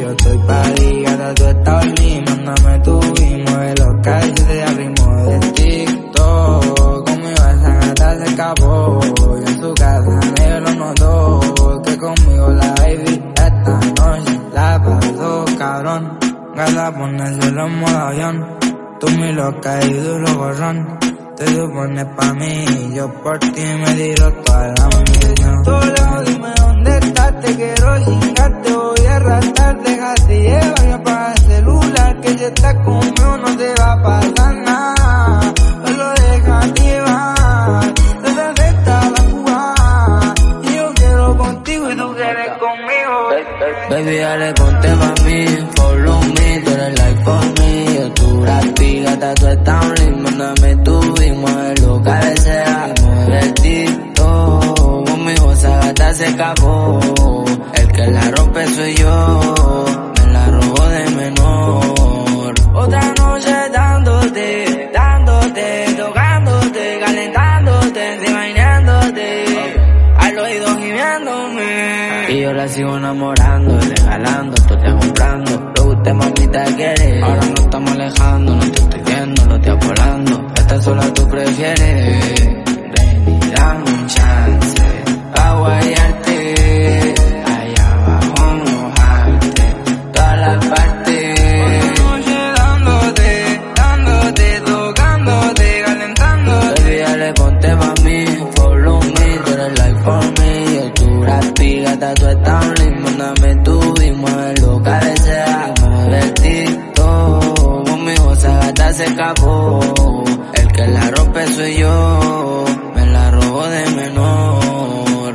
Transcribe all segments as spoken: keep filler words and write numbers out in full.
yo estoy pa' ti, gata, tú estás lindo. Mándame tu y mueve los calles de ritmo de TikTok. Conmigo esa gata se escapó y en su casa nadie lo notó. Que conmigo la baby esta noche la pasó, cabrón. Gata, ponérselo en modo avión. Tú mi loca y duro borrón. Te supones pa' mí, yo por ti me tiro toda la misión. Toledo, dime dónde estás, te quiero chingar, te voy a arrastrar, déjate llevar, y apaga el celular, que si estás conmigo no te va a pasar nada. Solo déjate llevar, no te afecta la jugada, y yo quiero contigo y tú quieres conmigo. Baby, dale, ponte pa' mí, follow me, tú eres like for me. Yo tu rapi, gata, tú estás un ritmo, mándame tu y muévelo, cabecea, mueve el tito. Conmigo esa gata se escapó, el que la rompe soy yo, me la robo de menor. Otra noche dándote, dándote, tocándote, calentándote, enseñándote, al oído gimiéndome. Y yo la sigo enamorando, regalando, tú te comprando. Lo que usted mamita quiere, ahora no estamos alejando, no te estoy viendo, lo estoy volando. Esta sola tú prefieres, ven y dame un chance, pa' guayarte, allá abajo mojarte, todas las partes. Otra noche dándote, dándote, tocándote, calentándote. Baby, dale, ponte pa' mí, follow me, tú eres like for me. Yo tu rapi, gata, tú estás un ritmo, mándame tu y muévelo, cabecea, mueve el tito. Conmigo esa gata se escapó, el que la rompe soy yo, me la robo de menor.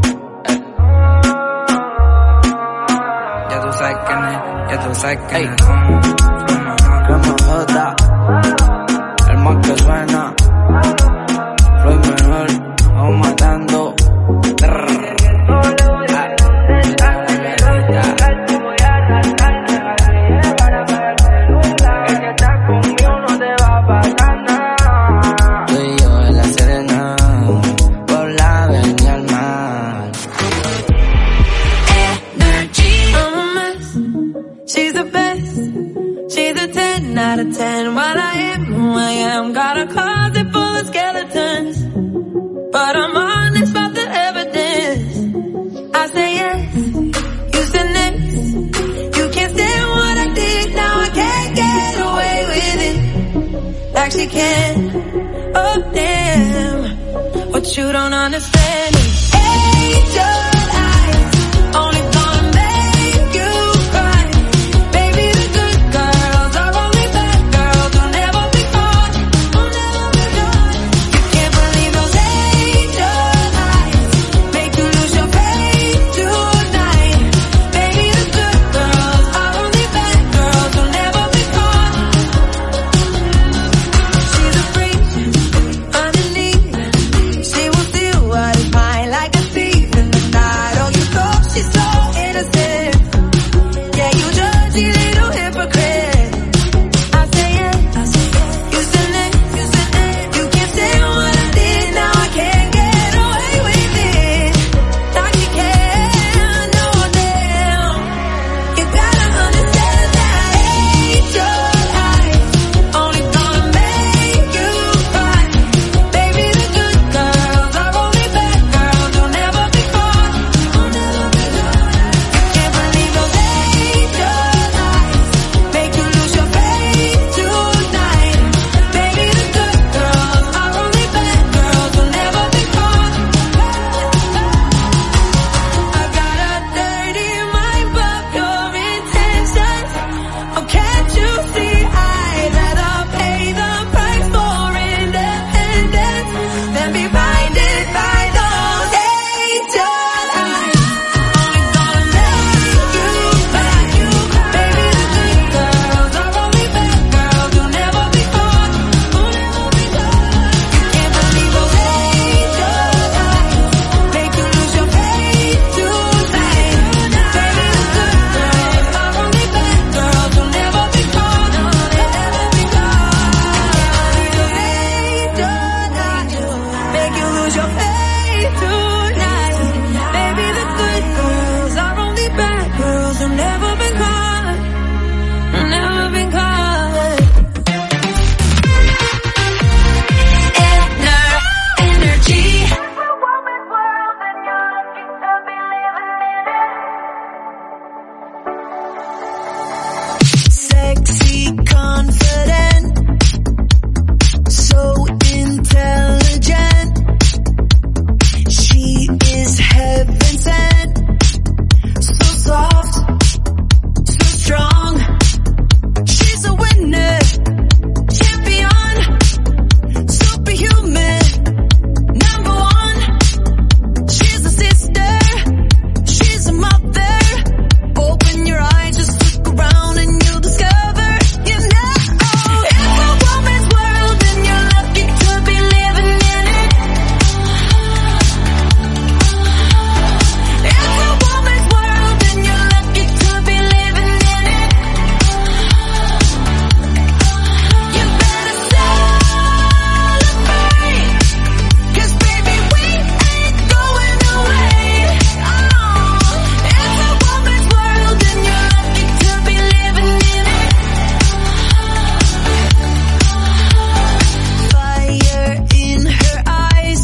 Ya tú sabes quién es, ya tú sabes quién Ey. es. Rama J, el más que suena, Floyd menor, vamos matando. Tú y yo en la Serena, por la avenida al mar. I'm a mess. She's the best. She's a ten out of ten. While I am who I am, got a closet full of skeletons, but I'm honest about the evidence. I say yes, you say next. You can't stand what I did. Now I can't get away with it like she can. Oh damn, what you don't understand is angel eyes only gonna make you cry. Baby, the good girls are only bad girls who'll never be caught, who'll never be caught. You can't believe those angel eyes make you lose your faith tonight. Baby, the good girls are only bad girls who'll never be caught. She's a freak underneath. She will steal what is mine like a thief in the night. sexy, confident, so intelligent. She is heaven sent, so soft, so strong. She's a winner, champion, superhuman, number one. She's a sister, she's a mother. Open your eyes, just look around and you'll discover, you know, it's a woman's world and you're lucky to be living in it. It's a woman's world and you're lucky to be living in it. You better celebrate, 'cause baby we ain't going away. Oh, it's a woman's world and you're lucky to be living in it. Fire in her eyes,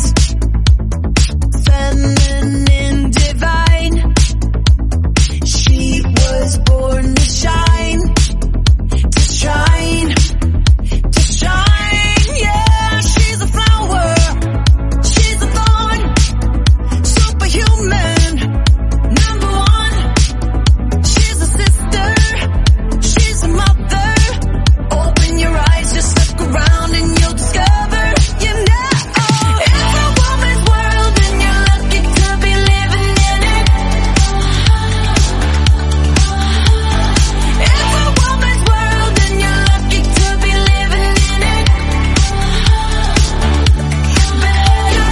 feminine, divine. She was born to shine, to shine, to shine. Yeah, she's a flower, she's a thorn, superhuman, number one. She's a sister, she's a mother. Open your eyes, just look around and you'll discover, you know, it's a woman's world and you're lucky to be living in it. It's a woman's world and you're lucky to be living in it. You better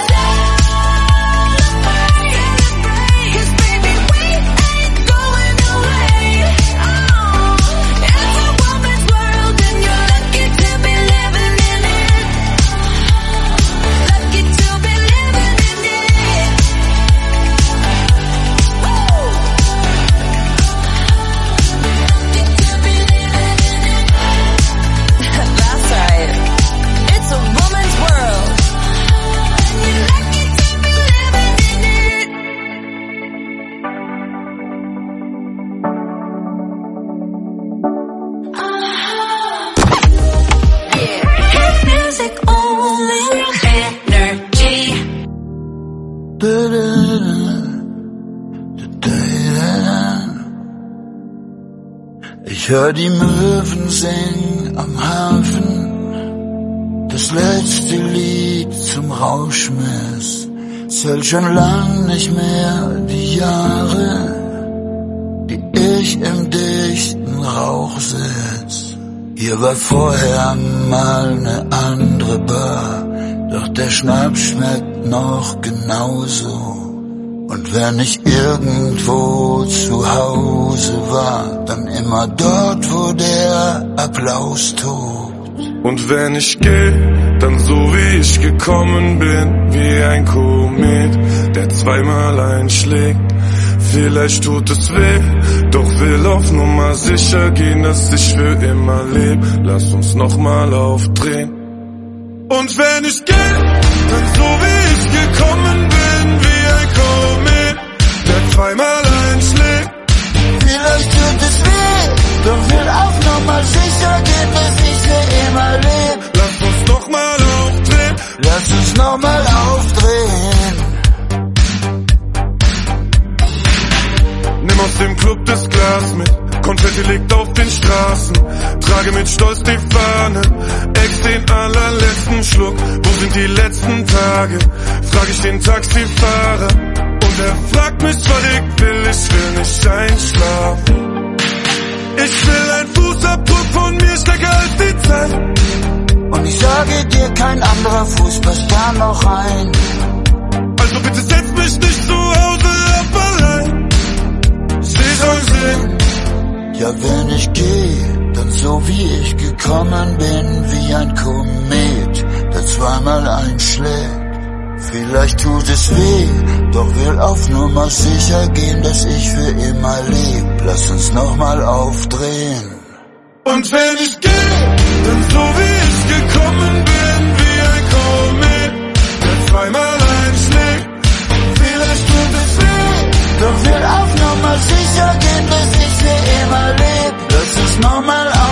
celebrate, 'cause baby we ain't going away. Oh, it's a woman's world and you're lucky to be living in it. Lucky to be living in it. Woo! Lucky to be living in it. That's right. It's a woman's world. And you're lucky to be living in it. Yeah. Hit music only. Energy. Ich hör die Möwen singen am Hafen, das letzte Lied zum Rauschmiss. Zählt schon lang nicht mehr die Jahre, die ich im dichten Rauch sitz. Hier war vorher mal ne andere Bar, doch der Schnaps schmeckt noch genauso. Und wenn ich irgendwo zu Hause war, dann immer dort, wo der Applaus tobt. Und wenn ich geh, dann so wie ich gekommen bin, wie ein Komet, der zweimal einschlägt. Vielleicht tut es weh, doch will auf Nummer sicher gehen, dass ich für immer leb. Lass uns nochmal aufdrehen. Und wenn ich geh, dann so wie ich gekommen bin, wie ein Komet, der zweimal einschlägt. Vielleicht tut es weh, doch will auf Nummer sicher gehen, dass ich für immer leb. Lass uns nochmal aufdrehen. Lass uns nochmal aufdrehen. Nimm aus dem Club das Glas mit, Konfetti liegt auf den Straßen. Trage mit Stolz die Fahne, ex den allerletzten Schluck. Wo sind die letzten Tage? Frag ich den Taxifahrer. Und er fragt mich, was ich will, ich will nicht einschlafen. Ich will ein Fußabdruck von mir stärker als die Zeit. Und ich sage dir, kein anderer Fuß passt da noch rein. Also bitte setz mich nicht zu Hause auf allein. Sie soll sehen. Ja, wenn ich gehe, dann so wie ich gekommen bin, wie ein Komet, der zweimal einschlägt. Vielleicht tut es weh, doch will auf Nummer sicher gehen, dass ich für immer leb. Lass uns nochmal aufdrehen. Und wenn ich gehe, dann so wie ich gekommen bin, wie ein Komet, der zweimal einschlägt. Vielleicht tut es weh, doch will auf Nummer sicher gehen, dass ich für immer leb. Lass uns nochmal aufdrehen.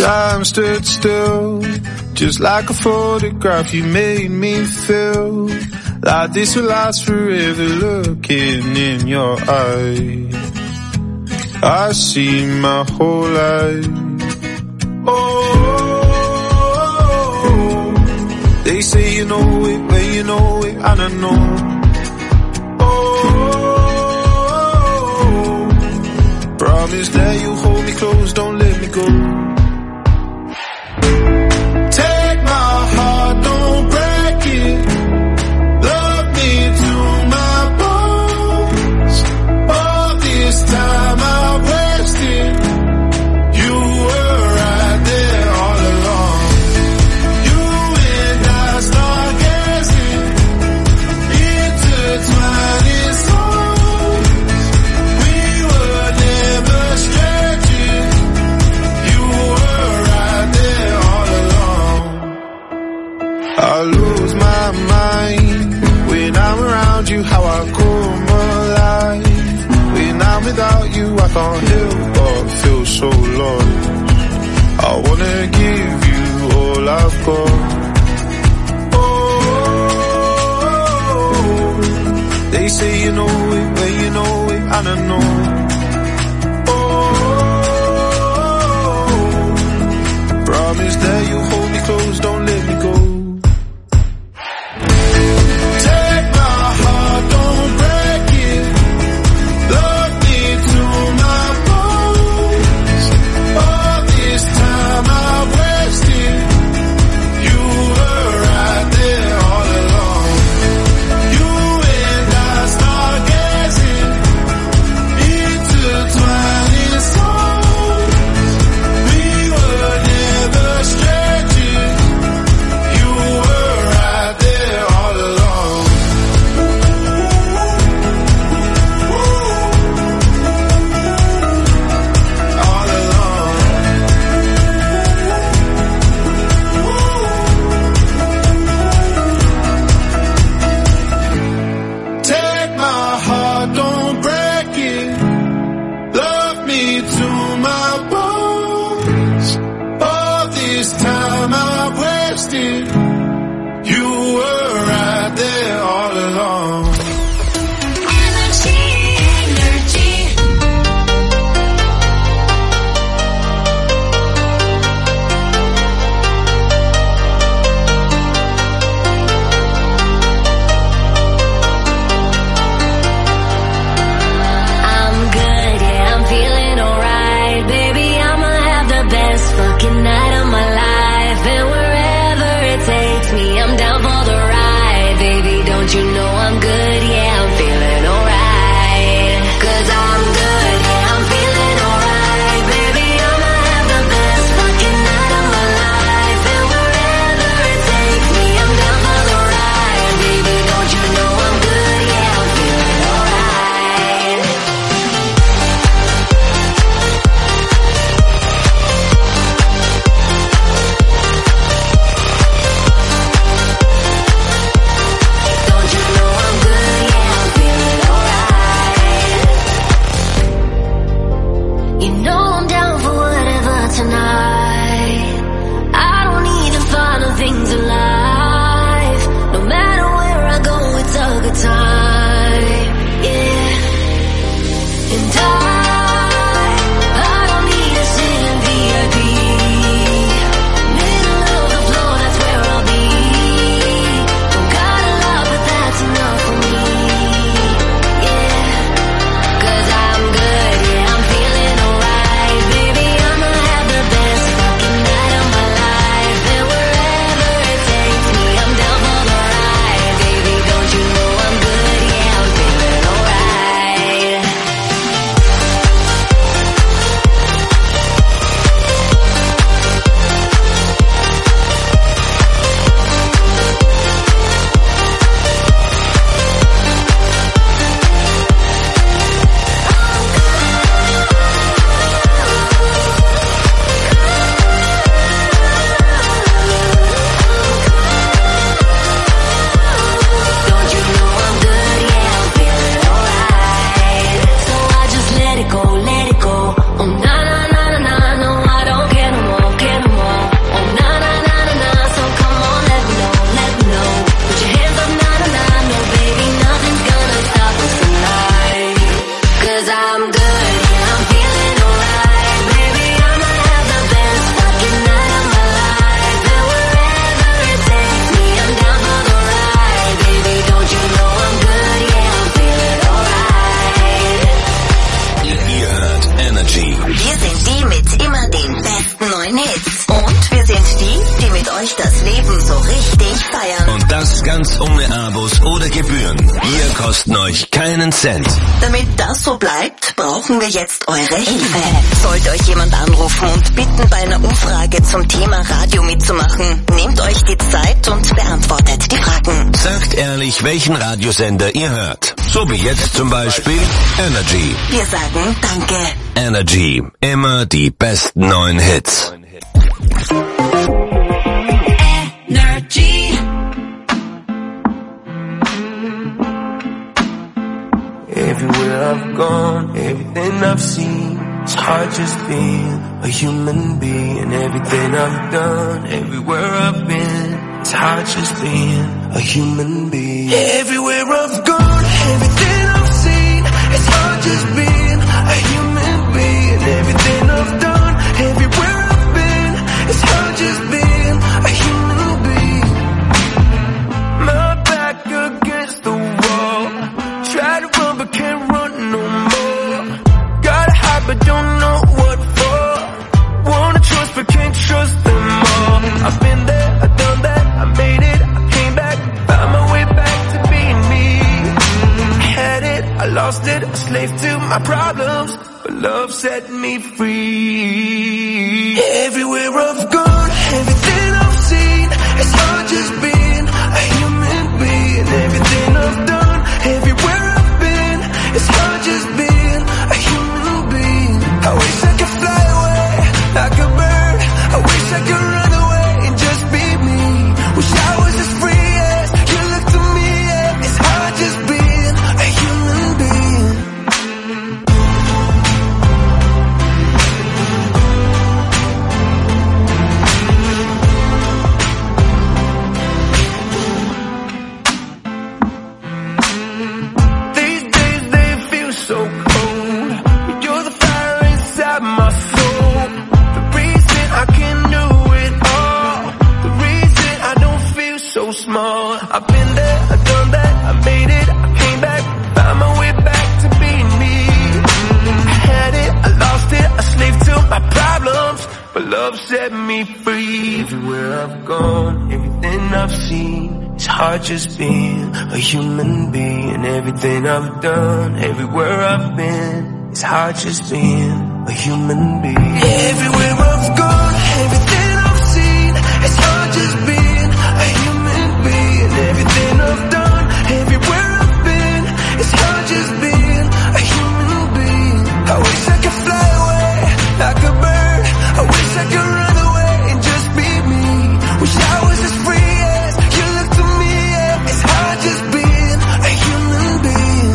Time stood still, just like a photograph. You made me feel like this will last forever. Looking in your eyes, I see my whole life. Oh, they say you know it when you know it, and I know. Oh, promise that you hold me close, don't let me go. How I come alive when I'm without you, I can't help but feel so lost. I wanna give you all I've got. Oh, they say you know it when you know it, and I know. Oh, promise that you hold me close, don't let me go. Take neuen Hits. Und wir sind die, die mit euch das Leben so richtig feiern. Und das ganz ohne Abos oder Gebühren. Wir kosten euch keinen Cent. Damit das so bleibt, brauchen wir jetzt eure Hilfe. Sollte euch jemand anrufen und bitten, bei einer Umfrage zum Thema Radio mitzumachen, nehmt euch die Zeit und beantwortet die Fragen. Sagt ehrlich, welchen Radiosender ihr hört. So wie jetzt zum Beispiel Energy. Wir sagen Danke. Energy. Immer die besten neuen Hits. Energy. Everywhere I've gone, everything I've seen, it's hard just being a human being. Everything I've done, everywhere I've been, it's hard just being a human being. Everywhere I've gone, everything I've seen, it's hard just being a human being. Everything I've done, everywhere I've been, it's hard just being a human being. My back against the wall, try to run but can't run no more. Gotta hide but don't know what for. Wanna trust but can't trust them all. I've been there, I've done that, I made it, I came back, found my way back to being me. I had it, I lost it, a slave to my problems, but love set me free. Everywhere I've gone, everything I've seen, it's hard just being a human being. Everything I've done, everywhere I've been, it's hard just being a human being. I wish I could fly away like a bird. I wish I could run away and just be me. Wish I was as free as you look to me. Yeah. It's hard just being a human being. These days they feel so cold, but you're the fire inside my soul. The reason I can do it all, the reason I don't feel so small. I've been there, I've done that, I made it, I came back, found my way back to being me. I had it, I lost it, a slave to my problems, but love set me free. Everywhere I've gone, everything I've seen, it's hard just being a human being. Everything I've done, everywhere I've been, it's hard just being a human being. Everywhere I've gone, everything I've seen, it's hard just being a human being. Everything I've done, everywhere I've been, it's hard just being a human being. I wish I could fly away like a bird. I wish I could run away and just be me. Wish I was as free as you look to me. Yeah. It's hard just being a human being.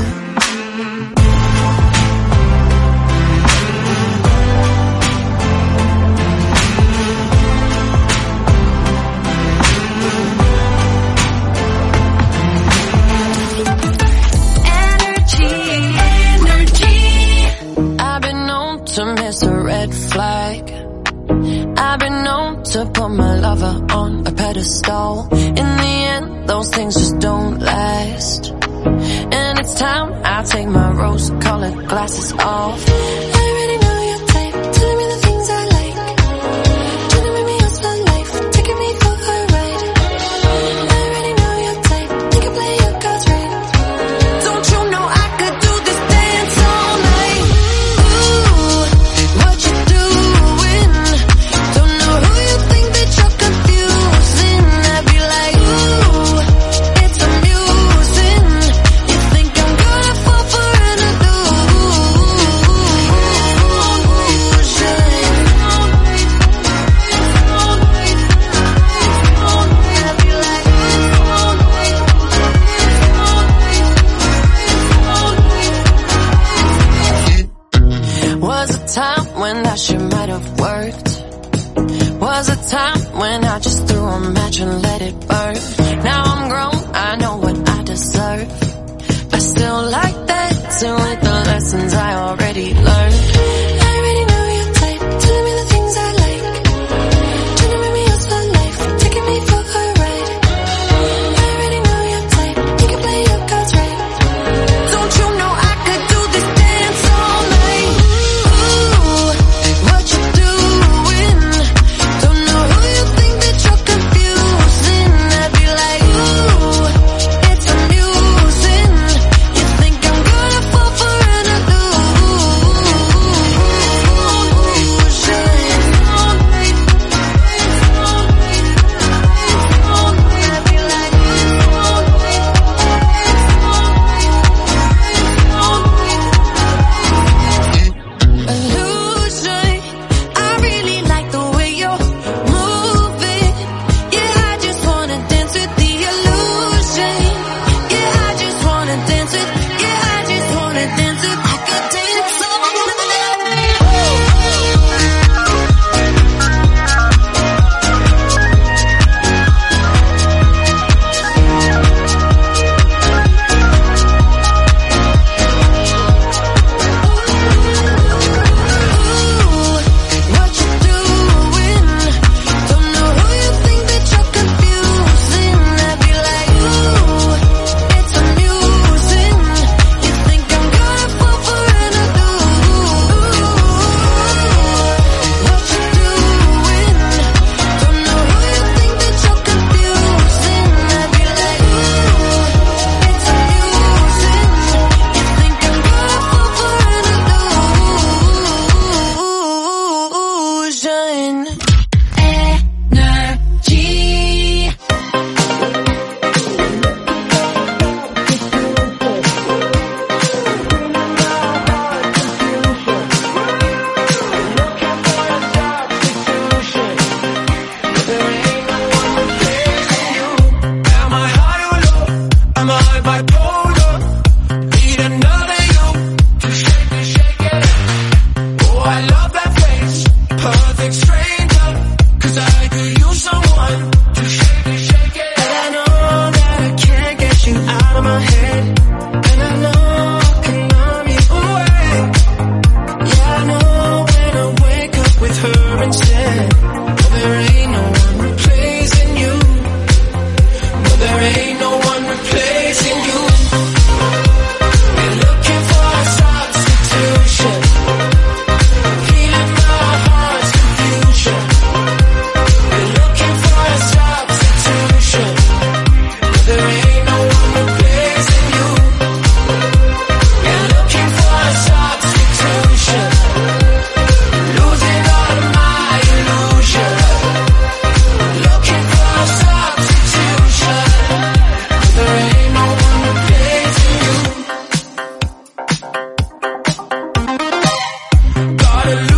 I've been known to miss a red flag. I've been known to put my lover on a pedestal. In the end, those things just don't last. And it's time I take my rose-colored glasses off. I already know your type, telling me the things I like, trying to make me yours for life, taking me for a ride. I already know your type, you can play your cards right. Don't you know I could do this dance all night? Ooh, what you doing? Don't know who you think that you're confusing. I'd be like, ooh, it's amusing. You think I'm gonna fall for an illusion? I'd be like, was a time when that shit might have worked. Was a time when I just threw a match and let it burn. Now I'm grown, I know what I deserve. I still like dancing with the lessons I already learned. I already know your type, telling me the things I like, trying to make me yours for life, taking me for a ride. I already know your type, you can play your cards right. Don't you know I could do this dance all night? Ooh, what you doing?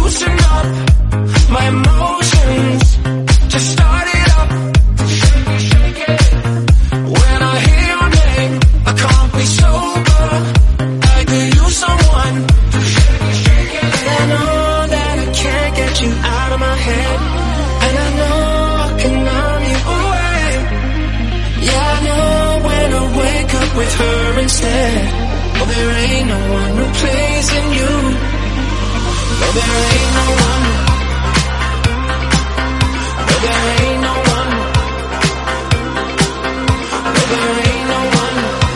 loosen up my emotions, just start it up, shake it, shake it. When I hear your name, I can't be sober. I could use someone to shake it, shake it. And I know that I can't get you out of my head, and I know I can numb you away. Yeah, I know when I wake up with her instead. Oh, there ain't no one replacing you. No, there ain't no one. No, there ain't no one. No, there ain't no one.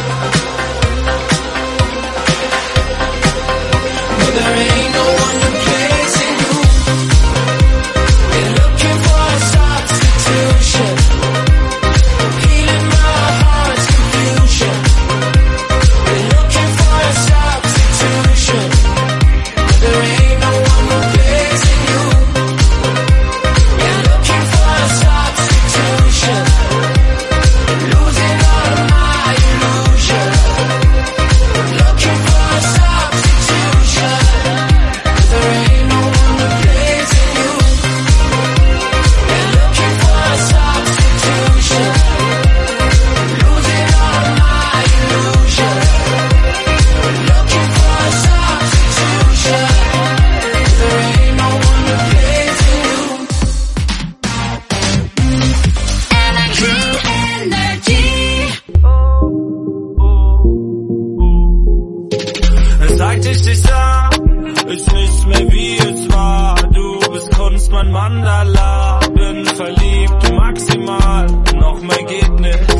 No, there ain't no one replacing you. We're looking for a substitution, healing my heart's confusion. We're looking for a substitution. There ain't no one replacing you. We're looking for a substitution, losing all of my illusion. Looking for a substitution. There ain't no one replacing you. We're looking for a substitution, losing all of my illusion. Looking for a substitution. There ain't no one replacing you. Seit ich dich sah, ist nichts mehr wie es war. Du bist Kunst, mein Mandala. Bin verliebt, maximal, noch mehr geht nicht.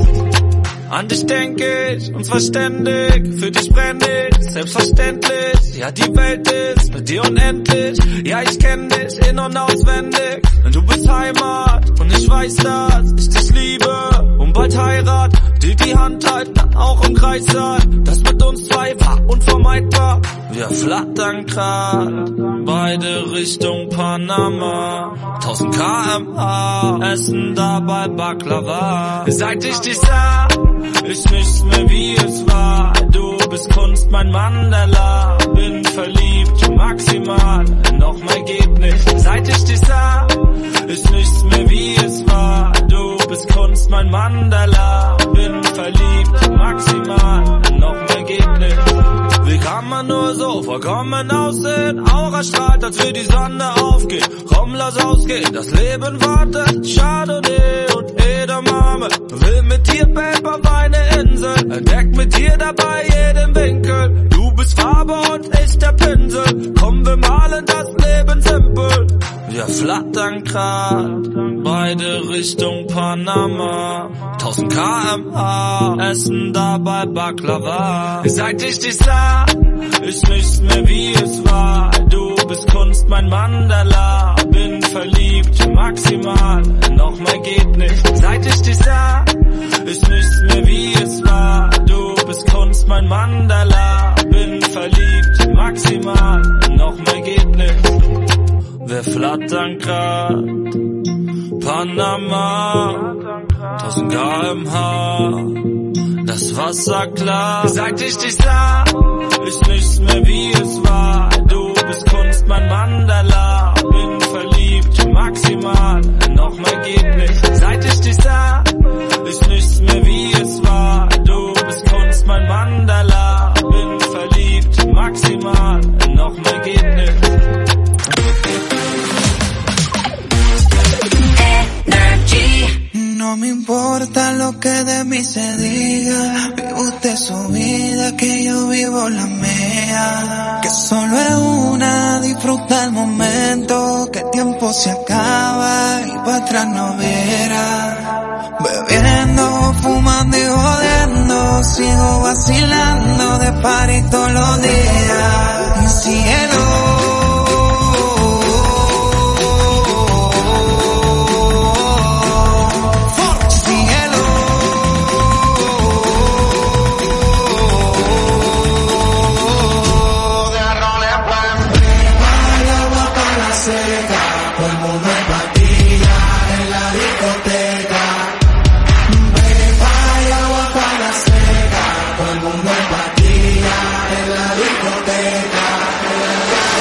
An dich denk ich, und zwar ständig. Für dich brenn ich, selbstverständlich. Ja, die Welt ist mit dir unendlich. Ja, ich kenn dich in- und auswendig. Du bist Heimat, und ich weiß, dass ich dich liebe. Und bald Heirat, dir die Hand halten, dann auch im Kreis sein. Das mit uns zwei war unvermeidbar. Wir flattern grad, beide Richtung Panama. tausend Kilometer pro Stunde, essen dabei Baklava. Seit ich dich sah, ist nichts mehr wie es war. Du bist Kunst, mein Mandala. Bin verliebt, maximal, noch mehr geht nicht. Seit ich dich sah, ist nichts mehr wie es war. Du bist Kunst, mein Mandala. Bin verliebt, maximal, noch mehr geht nicht. Wie kann man nur so vollkommen aussehen? Aura strahlt, als wir die Sonne aufgeht. Komm, lass ausgehen, das Leben wartet. Chardonnay und Edamame. Will mit dir Paper, meine Insel. Entdeck mit dir dabei jeden Winkel. Du bist Farbe und ich der Pinsel. Komm, wir malen das Leben simpel. Wir flattern grad, beide Richtung Panama. tausend Kilometer pro Stunde, essen dabei Baklava. Seit ich dich sah, ist nichts mehr wie es war. Du bist Kunst, mein Mandala. Bin verliebt, maximal, noch mehr geht nicht. Seit ich dich sah, ist nichts mehr wie es war. Du bist Kunst, mein Mandala. Bin verliebt, maximal, noch mehr geht nicht. Wir flattern grad, Panama, tausend Kilometer pro Stunde, das Wasser klar. Seit ich dich sah, ist nichts mehr wie es war. Du bist Kunst, mein Mandala. Bin verliebt, maximal, noch mehr geht nicht. Seit ich dich sah, ist nichts mehr wie es war. Du bist Kunst, mein Mandala. Bin verliebt, maximal, noch mehr geht nicht. No me importa lo que de mí se diga, vive usted su vida, que yo vivo la mía. Que solo es una, disfruta el momento, que el tiempo se acaba y para atrás no verá. Bebiendo, fumando y jodiendo, sigo vacilando de party todos los días. Cielo, Todo el mundo en patilla en la discoteca.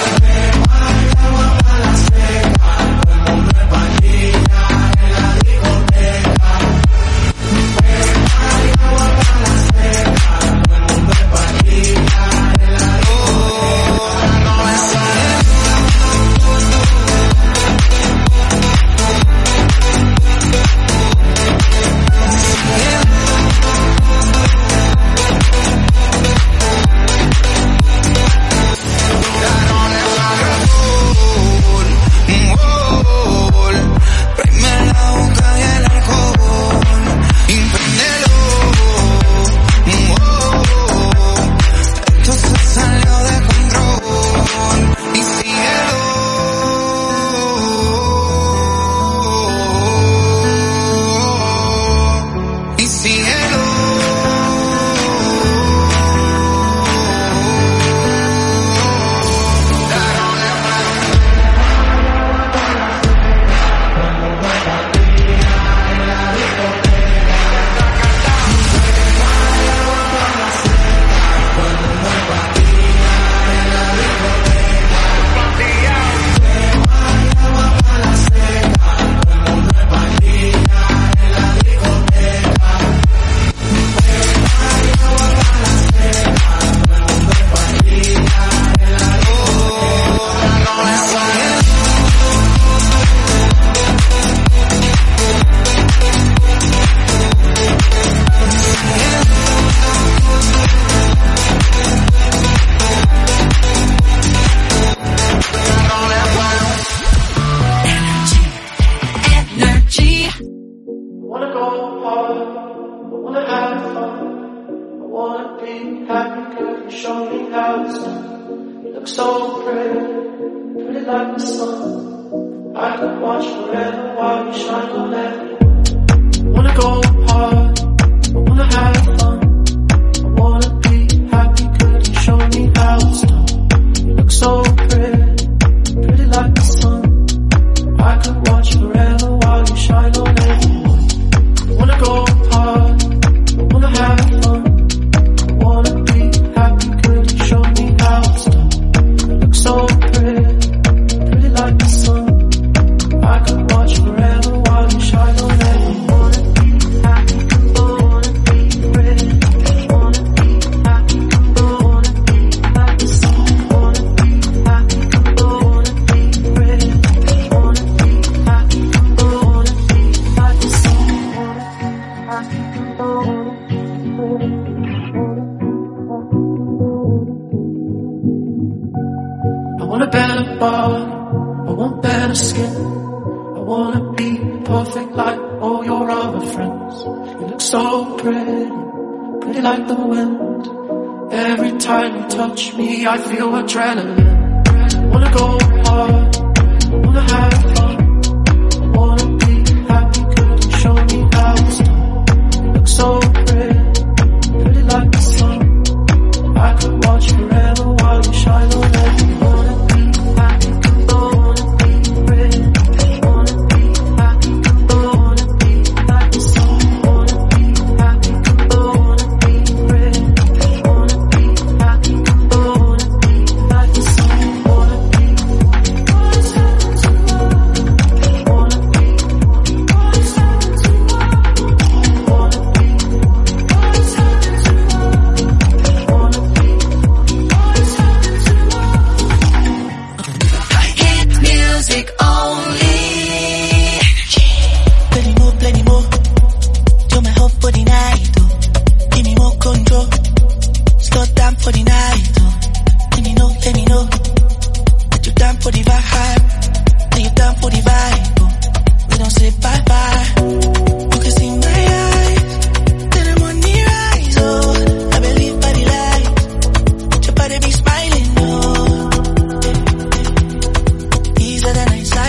like the sun. I could watch forever while you shine on everyone. Wanna go hard, I wanna have fun. I wanna be happy, could you show me how it's done? You look so pretty, pretty like the sun. I could watch forever while you shine on everyone. I wanna go hard, I wanna have fun. I wanna be happy, could you show me how it's done? You look so pretty, pretty like the sun. I could watch forever while you shine on everyone. Wanna be happy, I wanna be pretty. Wanna be happy, I wanna be like the sun. Wanna be happy, I wanna be pretty. Wanna be happy, I wanna be like the sun. Wanna be happy, I wanna be pretty. I want a better body, I want better skin. I wanna be perfect like all your other friends. You look so pretty, pretty like the wind. Every time you touch me, I feel adrenaline. I wanna go hard, I wanna have fun. I wanna be happy, could you show me how it's done? You look so pretty, pretty like the sun. I could watch forever while you shine on everyone. Wanna be happy, I wanna be pretty. Wanna be happy, I wanna be like the sun. Wanna be happy, I wanna be pretty. Wanna be happy, I wanna be like the sun. Wanna be, wanna be, wanna be, Hit music only. Plenty more, plenty more. You're my hope for the night, oh. Give me more control. Slow down for the night, oh. Let me know, let me know that you're down for the vibe. That you're down for the vibe, oh. We don't say bye bye. You can see my eyes, that I'm on the rise, oh. I believe by the light, your body be smiling, oh. These are the nights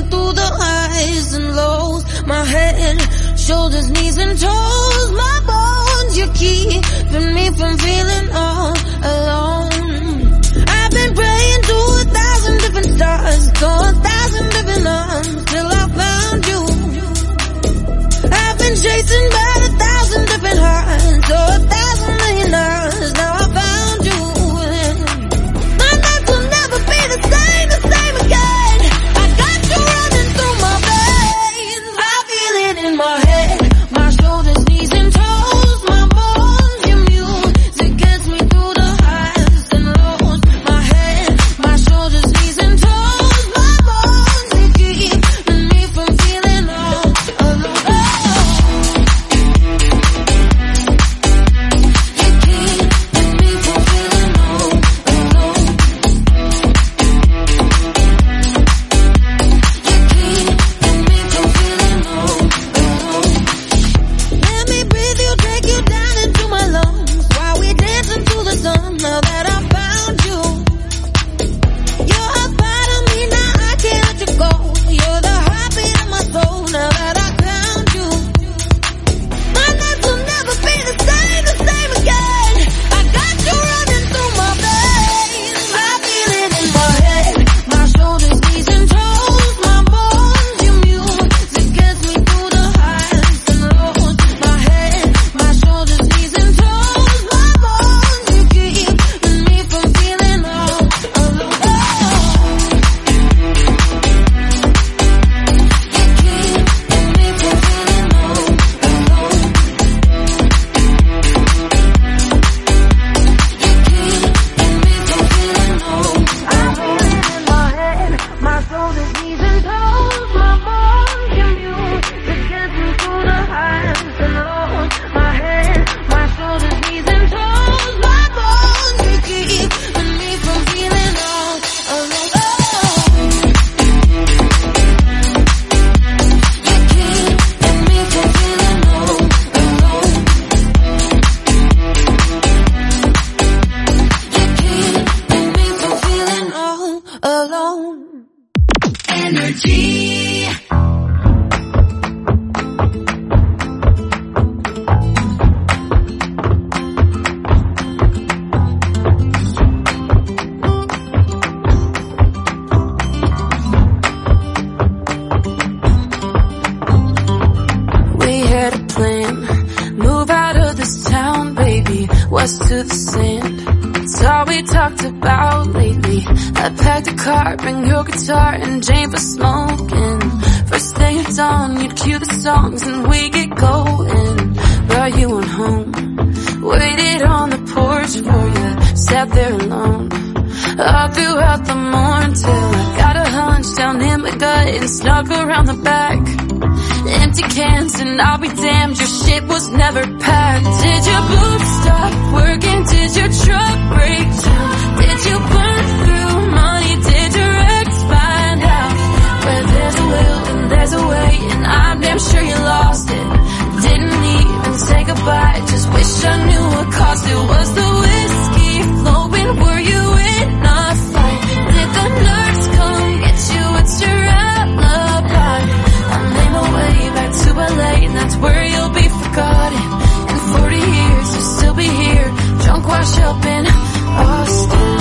me through the highs and lows. My head, shoulders, knees and toes. My bones, you're keeping me from feeling all alone. I've been praying to a thousand different stars, to a thousand different arms, till I found you. I've been chasing by a thousand different hearts, to a thousand million hours, now I found you. My nights will never be the same, the same again. I got you running through my veins. I feel it in my head, my shoulders, knees and toes. My bones, your music gets me through the highs and lows. My head, my shoulders, knees and toes. My bones, they keeping me from feeling all alone. Let me breathe you, take you down into my lungs, while we dancing to the sun. Now that I found you, you're a part of me, now I can't let you go. You're the heartbeat of my soul. Now that I found you, my nights will never be the same, the same again. I got you running through my veins. I feel it in my head, my shoulders, knees and toes. My bones, your music gets me through the highs and lows. My head, my shoulders, knees and toes. My bones, you keeping me from feeling all alone. You keeping me from feeling all alone. You keeping me from feeling all. I feel it in my head, my shoulders, knees and toes. My bones, your music gets me through the highs and lows. My head, my shoulders, knees and toes. My bones, you keeping me from feeling all alone. You keeping me from feeling all alone. You keeping me from feeling all alone. Energy. We had a plan, move out of this town, baby, west to the sand. It's all we talked about lately. I packed a car, bring your guitar and Jane for smoking. First thing at dawn, you'd cue the songs and we get going. Brought you on home, waited on the porch for you, sat there alone. All throughout the morning till I got a hunch down in my gut and snuck around the back. Empty cans and I'll be damned, your shit was never packed. Did your boots stop working? Did your truck break down? Did you burn through money? Did your ex find out? Where there's a will and there's a way, and I'm damn sure you lost it. Didn't even say goodbye, just wish I knew what caused it. Was the whiskey flowing? Were you in a fight? Did the nurse come get you? What's your alibi? I made my way back to L A, and that's where you'll be forgotten. In forty years, you'll still be here, drunk, washed up in Austin.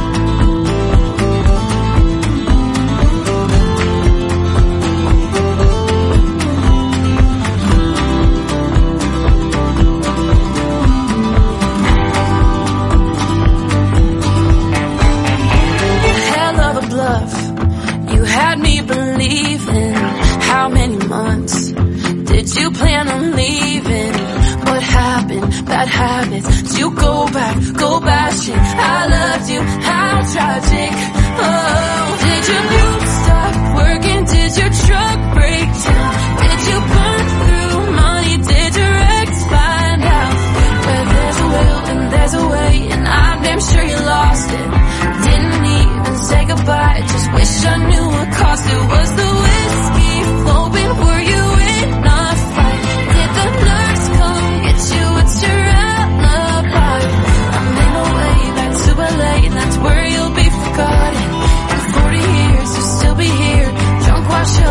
Hell of a bluff, you had me believing. How many months did you plan on leaving? What happened? Bad habits. Did you go back, go bashing? I loved you, how tragic. Oh, did your boots stop working? Did your truck break down? Did you burn through money? Did your ex find out? Where there's a will and there's a way, and I'm damn sure you lost it. Didn't even say goodbye, just wish I knew what caused it. Was the whiskey flowing? Were you in a fight? Did the nurse come get you? What's your alibi? I made my way back to L A, and that's where you'll be forgotten. In forty years, you'll still be here, drunk, washed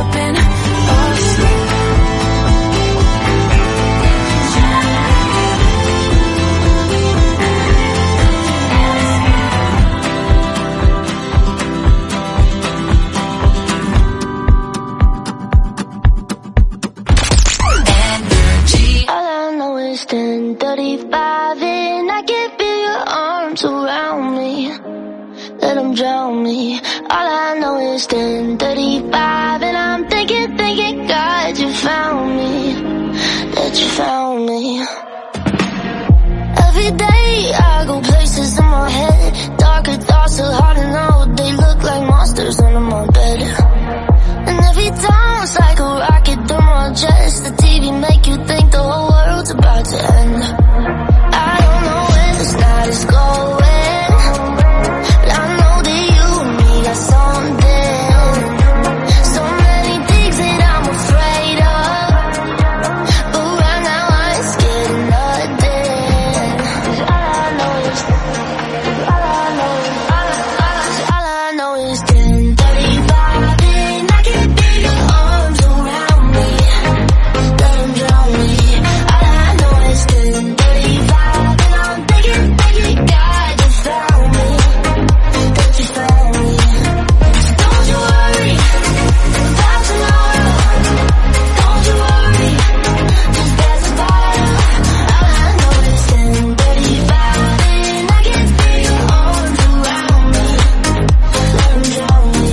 them drown me. All I know is ten thirty-five, and I'm thinking, thinking, God, you found me, that you found me. Every day I go places in my head, darker thoughts so hard to know, they look like monsters under my bed. And every time it's like a rocket through my chest, the T V make you think the whole world's about to end. I don't know where this night is going, but I know that you and me got something. So many things that I'm afraid of, but right now I ain't scared of nothing. 'Cause all I know is, all I know is, all I, all I, all I know is ten thirty-five, and I can feel your arms around me, let them drown me. All I know is ten thirty-five, and I'm thinking, thinking, God, you found me, that you found me. So don't you worry about tomorrow, don't you worry, just pass the bottle. All I know is ten thirty-five, and I can feel your arms around me, let them drown me.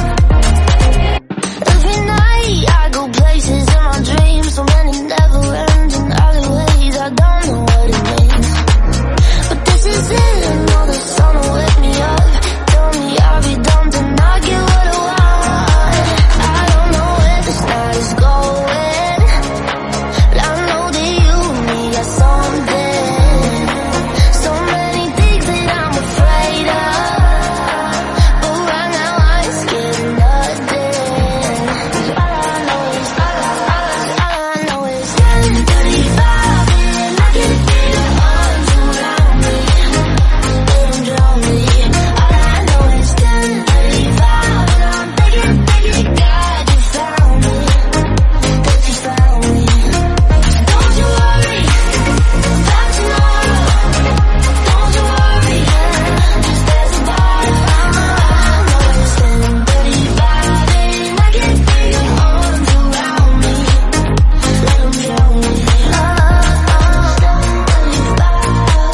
Every night I go places in my dreams, so many never-ending alleyways, I don't know what it means. But this is it, I know the sun will wake me up, tell me I'll be dumb to not get what I want. I don't know where this night is going, but I know that you and me got something. So many things that I'm afraid of, but right now I ain't scared of nothing. 'Cause all I know is, all I, all I, all I know is ten thirty-five, and I can feel your arms around me, let them drown me. All I know is ten thirty-five, and I'm thinking, thinking, God, you found me, that you found me. Don't you worry about tomorrow, don't you worry, just pass the bottle. All I know is ten thirty-five, and I can feel your arms around me, let them drown me. Oh, oh, ten thirty-five,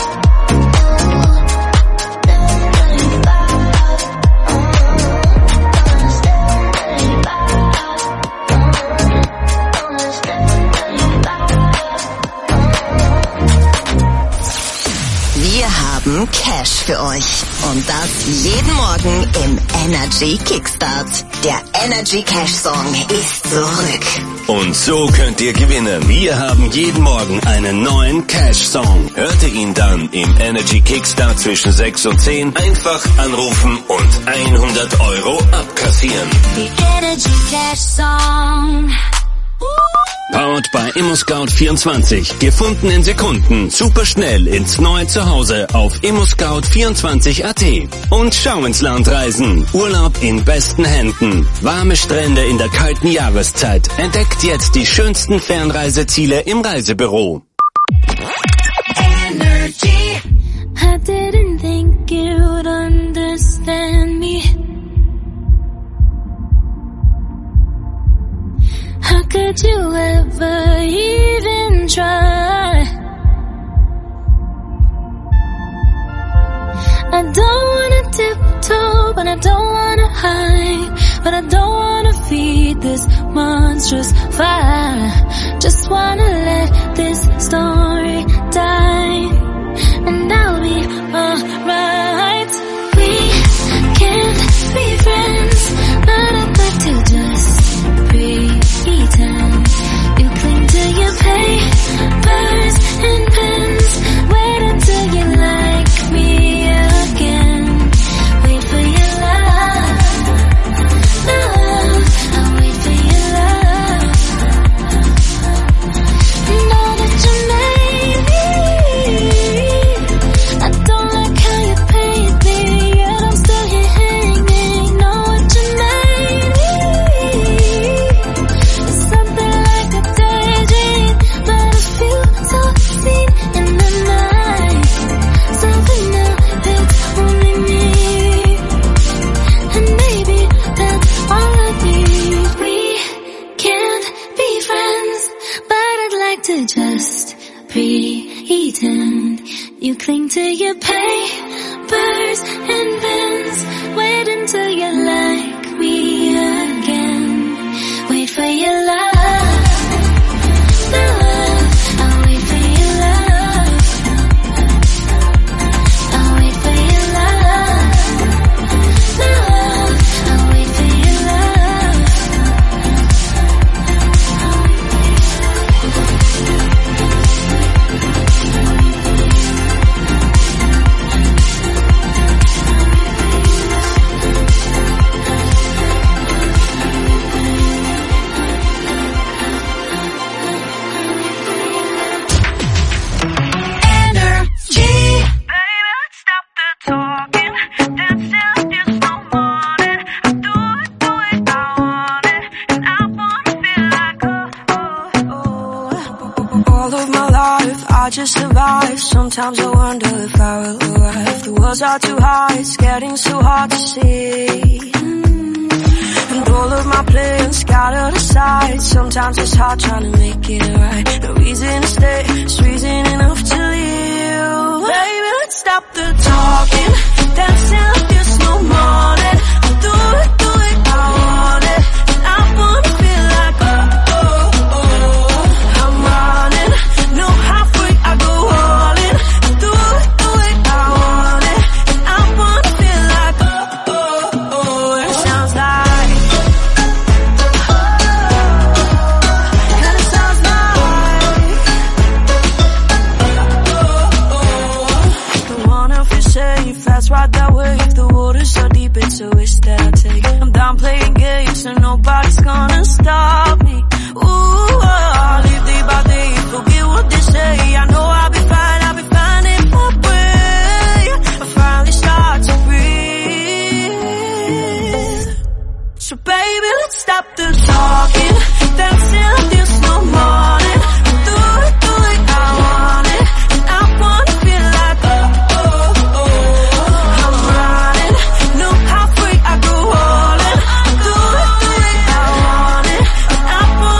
Wir haben Cash für euch. Und das jeden Morgen im Energy Kickstart. Der Energy Cash Song ist zurück. Und so könnt ihr gewinnen. Wir haben jeden Morgen einen neuen Cash-Song. Hört ihr ihn dann im Energy Kickstart zwischen sechs und zehn, einfach anrufen und hundert Euro abkassieren. The Energy Cash Song. Powered by ImmoScout vierundzwanzig. Gefunden in Sekunden. Super schnell ins neue Zuhause auf immoscout vierundzwanzig punkt at. Und schau ins Land reisen. Urlaub in besten Händen. Warme Strände in der kalten Jahreszeit. Entdeckt jetzt die schönsten Fernreiseziele im Reisebüro. Energy. I didn't think you'd understand me. How could you ever even try? I don't wanna tiptoe, but I don't wanna hide, but I don't wanna feed this monstrous fire. Just wanna let this story die, and I'll be alright. We can't be friends, but I'd like to just pretend. You cling to your papers and pens. Wait until you like me again. Wait for your love, love. I'll wait for your love. Know that you made me. I don't like how you paint me, yet I'm still here hanging. Know what you made me. It's something like a daydream, but I feel so seen in the night. Something now that's only me, and maybe that's all I need. We can't be friends, but I'd like to just pretend. You cling to your papers Ubers and Benz. Wait until you like me again. Wait for your love, love. I'll wait for your love. I'll wait for your love, love. I'll wait for your love. All of my life, I just survive. Sometimes I wonder if I will arrive. The walls are too high, it's getting so hard to see. And all of my plans scattered aside. Sometimes it's hard trying to make it right. No reason to stay, it's reason enough to leave. Baby, let's stop the talking. Dance till there's no morning. Do it, do it, I want it. And I wanna feel like oh, oh, oh. I'm running, no halfway, I go all in. Do it, do it, I want it. And I wanna feel like oh, oh, oh. And it sounds like and it sounds like oh, oh. Don't wanna feel safe, that's right that way. If the water's so deep, it's a risk that I take. I'm done playing games, so nobody's gonna stop me. Ooh, oh, I'll live day by day, forget what they say. I know I'll be fine, I'll be fine if I pray. I finally start to breathe. So baby, let's stop the talking. Dance till there's no morning. Do it, do it, I want it. And I wanna feel like oh, oh, oh. I'm running, no halfway, I go all in. Do it, do it, I want it. And I wanna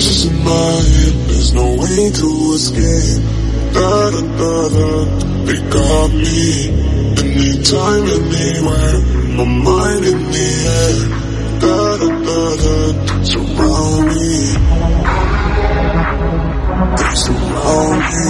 voices in my head, there's no way to escape. Da da da da, they got me. Anytime, anywhere, my mind in the air. Da da da da, surround me. They surround me.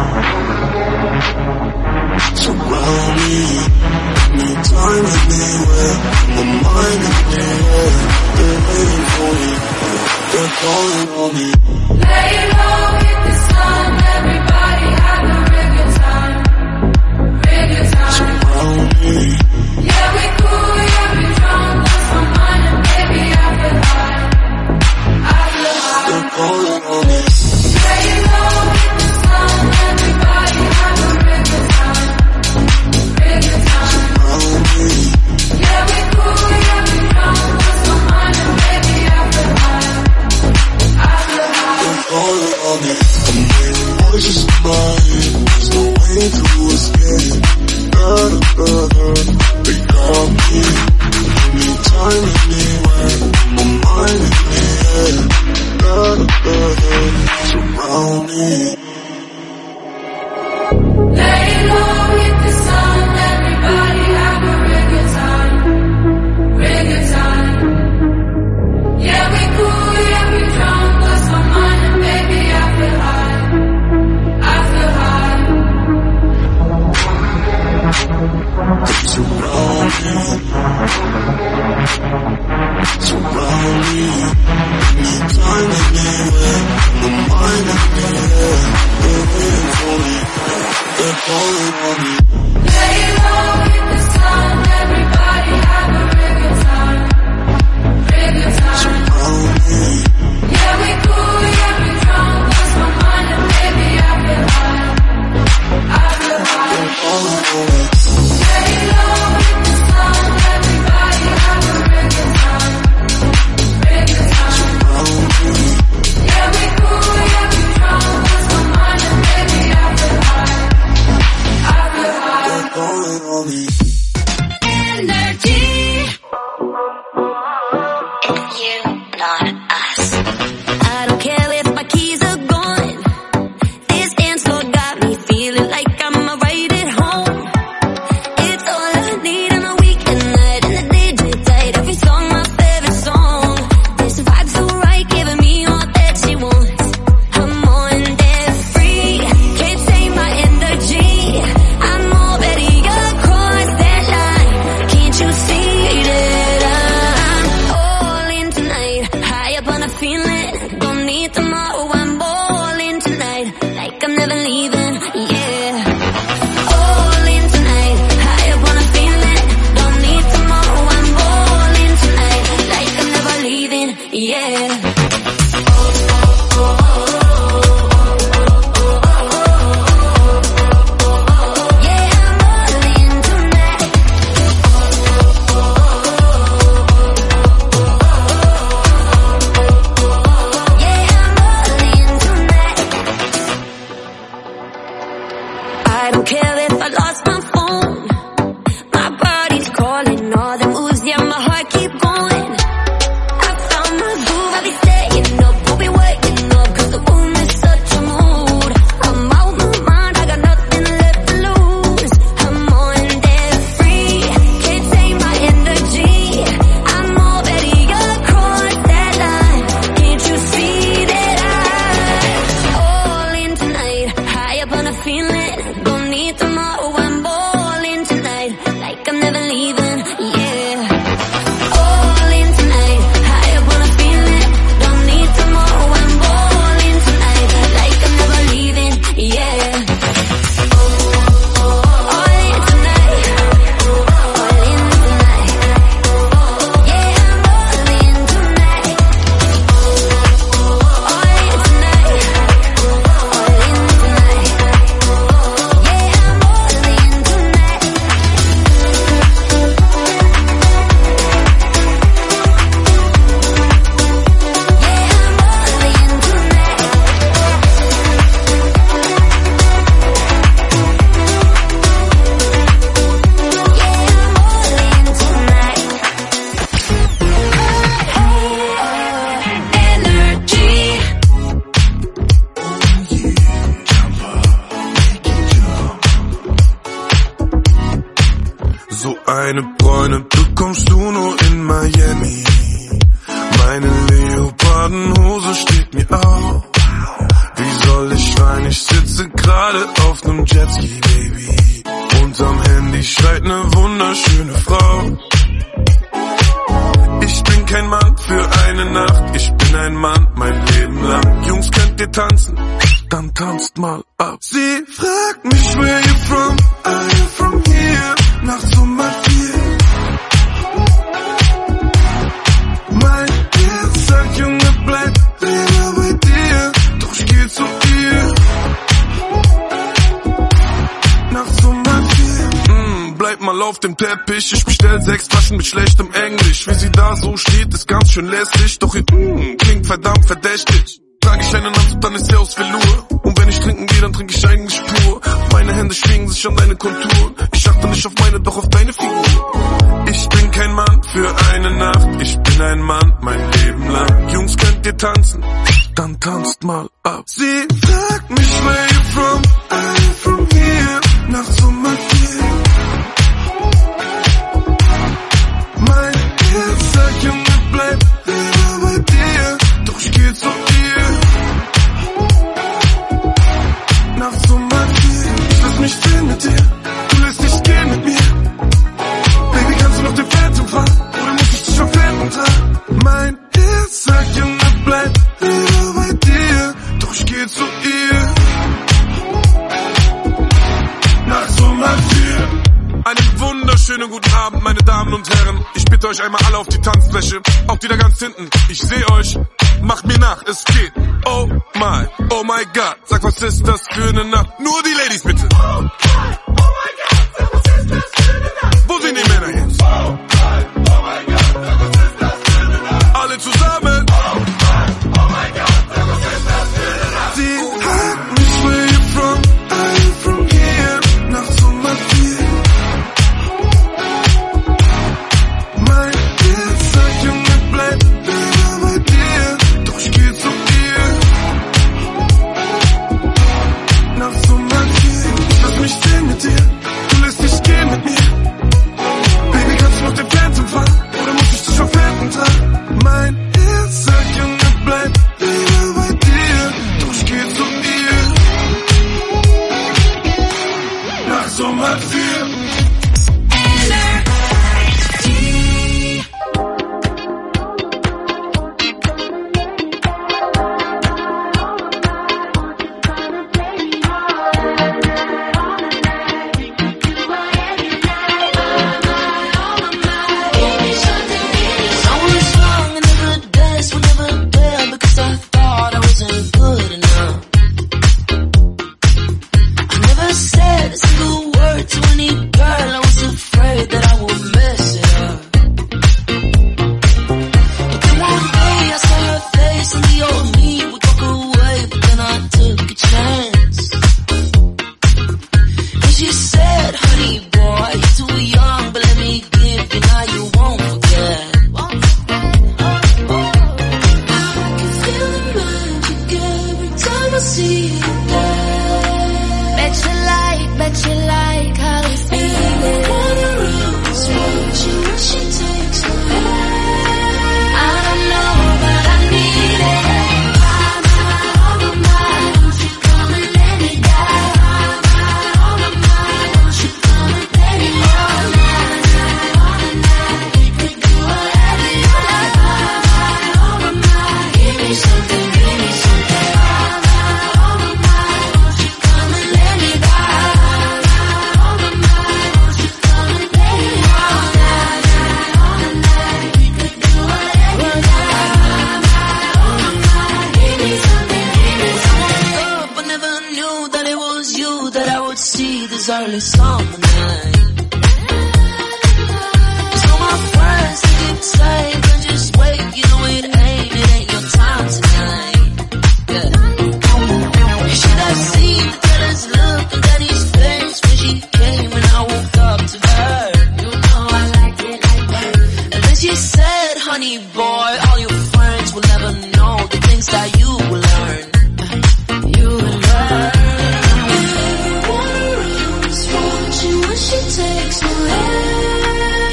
Surround me. Anytime, anywhere, my mind in the air. They're waiting for me. They're calling on me. Lay low, hit the sun, everybody have a real good time, real good time. Surround me. Yeah, we cool, yeah, we drunk, lost my mind, and baby, I feel high, I feel high. They're calling on me. Lay low, hit the sun, everybody have a real good time, real good time. Surround me. Yeah, we cool, yeah, we drunk, lost my mind, and baby, I feel high, I feel high. They're calling on me. I'm hearing voices in my head, there's no way to escape. Da da da da, they got me. Anytime, anywhere, my mind in the air. Da da da da, surround me. Lay low, hit the sun, everybody have a real good time, real good time. Yeah, we cool, yeah, we drunk, lost my mind, and baby, I feel high, I feel high. Surround me. Surround me. Anytime, anywhere, my mind in the air. They're waiting for me. They're calling on me. Lay low, hit the sun, everybody have a real good time, real good time. Surround me. Yeah, we cool, yeah, we drunk, lost my mind, and baby, I feel high, I feel high. They're calling on me. Lay low, hit the sun, everybody have a real good time, real good time. Surround me. Yeah, we cool, yeah, we drunk, lost my mind, and baby, I feel high, I feel high. They're calling on me. Energy. And you, not us. I don't care if my keys are gone. This dance floor got me feeling like I'm right at home. It's all I need on a weekend night, and the D J played every song, my favorite song. This vibe's so right, giving me all that she wants. I'm on that free, can't take my energy. I'm already across that line. Can't you see that I'm all in tonight? High up on a feeling, don't need tomorrow. I'm all in tonight, like I'm never leaving. Yeah. All in tonight, high up on a feeling, don't need tomorrow. I'm all in tonight, like I'm never leaving. Yeah. Yeah, I'm all in tonight. Yeah, I'm all in tonight. I don't care if I lost my phone. My body's calling, all the moves, yeah, my heart keep going. I found my groove, I'll be staying up, we'll be waking up, 'cause the room is such a mood. I'm out my mind, I got nothing left to lose. I'm on that free, can't take my energy. I'm already across that line. Can't you see that I'm all in tonight? High up on a feeling, don't need tomorrow. I'm all in tonight, like I'm never leaving. Yeah. All in tonight, high up on a feeling, don't need tomorrow. I'm all in tonight, like I'm never leaving. Yeah. All in tonight, all in tonight. Yeah, I'm all in tonight. All in tonight, all in tonight. Yeah, I'm all in tonight. keine Bräune bekommst du nur in Miami. Meine Leopardenhose steht mir auf. Wie soll ich rein? Ich sitze gerade auf nem Jetski, Baby. Unterm Handy schreit ne wunderschöne Frau. Ich bin kein Mann für eine Nacht, ich bin ein Mann mein Leben lang. Jungs, könnt ihr tanzen? Dann tanzt mal ab. Sie fragt mich, where you from? Are you from here? Nachts um halb vier. Mein Herz sagt, Junge, bleib lieber bei dir. Doch ich geh zu ihr. Nachts um halb vier. Mm, bleib mal auf dem Teppich. Ich bestell sechs Taschen mit schlechtem Englisch. Wie sie da so steht, ist ganz schön lästig. Doch ihr mm, klingt verdammt verdächtig. Trage ich einen Anzug, dann ist sie aus Velour. Und wenn ich trinken gehe, dann trinke ich eigentlich pur. Meine Hände schwingen sich an deine Konturen. Ich achte nicht auf meine, doch auf deine Figur. Ich bin kein Mann für eine Nacht. Ich bin ein Mann mein Leben lang. Jungs, könnt ihr tanzen? Dann tanzt mal ab. Sie fragt mich, where you from? Are you from here? Nachts um halb vier. Mein Herz sagt, Junge, bleib lieber bei dir. Doch ich geh zu dir. Nachts um halb vier. Ich lass mich sehen mit dir. Du lässt dich gehen mit mir. Baby, kannst du noch den Phantom fahren? Oder muss ich dich auf Händen tragen? Mein Herz sagt, Junge, bleib lieber bei dir. Doch ich geh zu ihr. Nachts um halb vier. Einen wunderschönen guten Abend, meine Damen und Herren. Ich bitte euch einmal alle auf die Tanzfläche. Auch die da ganz hinten. Ich seh euch. Macht mir nach, es geht. Oh my, oh my God. Sag, was ist das für eine Nacht? Nur die Ladies bitte. Oh my, oh my God. Sag, was ist das für eine Nacht? Wo sind die Männer jetzt? Oh my, oh my God. Sag, was ist das für eine Nacht? Alle zusammen. Oh my, oh my God. Sag, was ist das für eine Nacht? Sie fragt mich, where you from? Are you from here? Nachts um halb vier. Mein Herz sagt, Junge, bleib lieber bei dir. Doch ich geh zu ihr. Nachts um halb vier. Ich lass mich sehen mit dir. Du lässt dich gehen mit mir. Baby, kannst du noch den Phantom fahren? Oder muss ich dich auf Händen tragen? Mein Herz sagt, Junge, bleib lieber bei dir. Doch ich geh zu ihr. Nachts um halb vier. Takes away.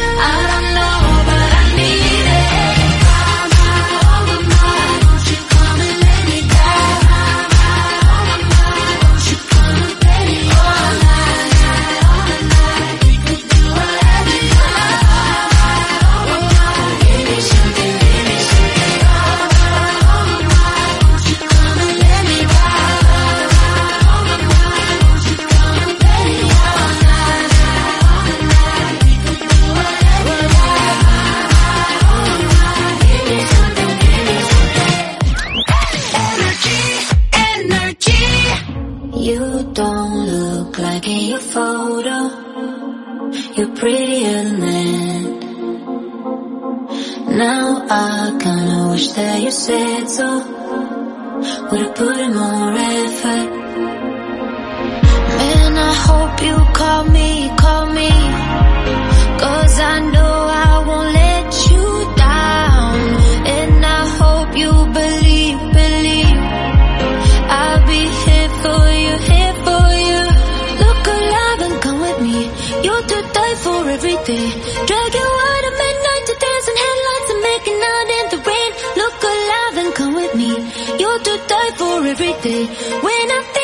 your photo. You're prettier than that. Now I kinda wish that you said so. Would've put in more effort. Man, I hope you call me, call me, 'cause I know I won't let you down. And I hope you believe, believe I'll be here for you, here for you. Look alive and come with me. You're to die for every day. Drag you out at midnight to dancing headlights and making out in the rain. Look alive and come with me. You're to die for every day. When I